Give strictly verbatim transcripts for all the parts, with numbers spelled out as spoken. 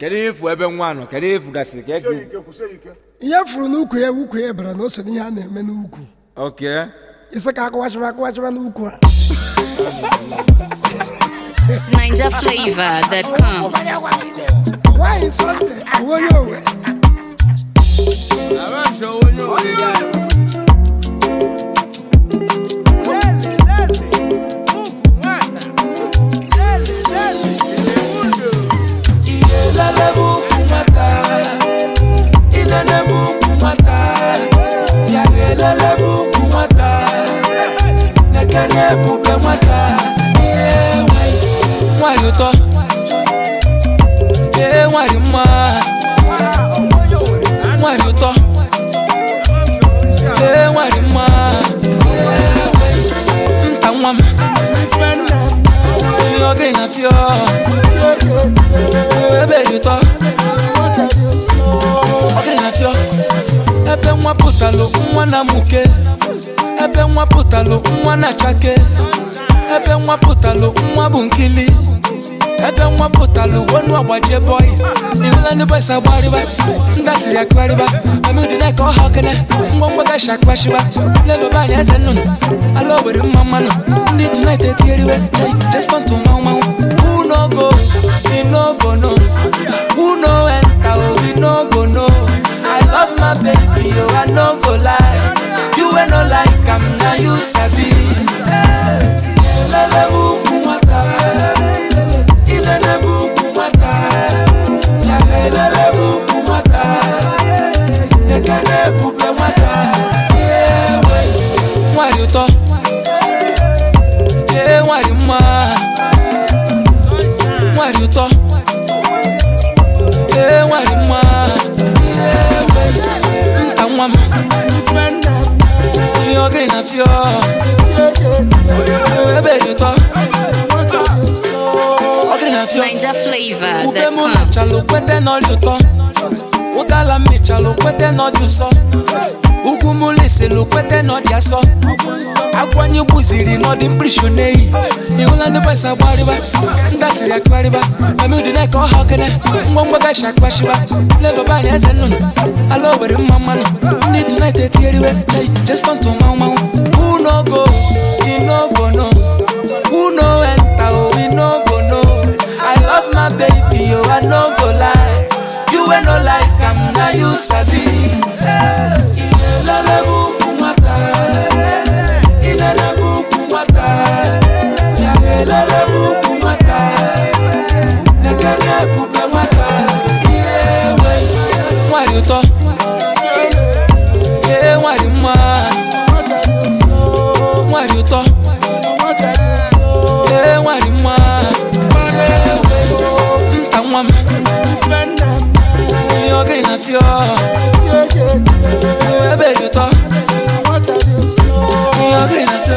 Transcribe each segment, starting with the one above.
Kedu ebe nwa nọ? Kedu ifu gasịrị ka ego? Ihe furu n'ukwu ya ukwu ya bara na o so n'ihe a na-eme n'ukwu. Okay. Ise ka akụwachịwa akụwachịwa n'ukwu a. Niger Flavor dot com. Why is Sunday? Onye owe. Nwari ụtọ, ee nwari mma, nwari ụtọ, ee nwari mma, nta nwa m, ihe ọ gịrị na fio, ebe dị ụtọ, ọ gịrị na fio, ebe nwa pụtalụ nwa na muke, ebe nwa pụtalụ nwa na chake, ebe nwa pụtalụ nwa bụ nkili, ebe nwa pụtalụ wonu agbaje boys, ihụla ndị boys agbariba, ndasịrị akụgharịba, amịdị na ka ọha okene, ngwongwo gashi akụghachiba, lebe banya eze nnụnụ, ala owere mma mmanụ, ndị tonight etigheriwe, just on to manwụ manwụ. Who no go, we no go no, who no enter, oh we no go no. I love my baby, oh I no go lie, you ain't no like I'm now you sabi. Ilele buku mata, ilele buku mata, yaga ilele buku mata, nekane buke mata. Yeah, nwari ụtọ, yeah nwari mma, nwari ụtọ, yeah nwari mma, nta nwa m, ihe ọ gịrị na fio. Niger Flavor Ube dot mu com. mechalo kwete n'ọdị ụtọ, ụdala mechalo kwete n'ọdị ụsọ, ugwu mu liselu kwete n'ọdị asọ, akwanye gbuziri n'ọdị mkpirisi n'eyi, ihụla ndị boys agbariba, ndasịrị akụgharịba, amịdị na ka ọha okene, ngwongwo gashi akụghachiba, lebe banya eze nnụnụ, ala owere mma mmanụ, ndị tonight etigheriwe, just on to manwụ manwụ. Who no go, we no go no, who no enter, oh we no go no. I love my baby, oh I no go lie, you ain't no like I'm now you sabi. Ilele buku mata, ilele buku mata, yaga ilele buku mata, nekane buke mata. Yeah, nwari ụtọ, yeah nwari mma, nwari ụtọ, yeah nwari mma, nta nwa m, ihe ọ gịrị na fio. Ebe dị ụtọ, ihe ọ gịrị na fio.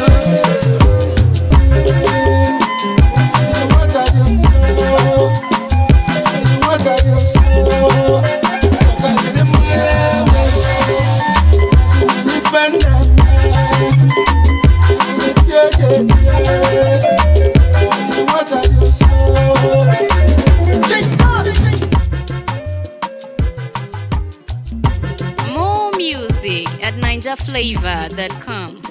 More music at Niger Flavor dot com.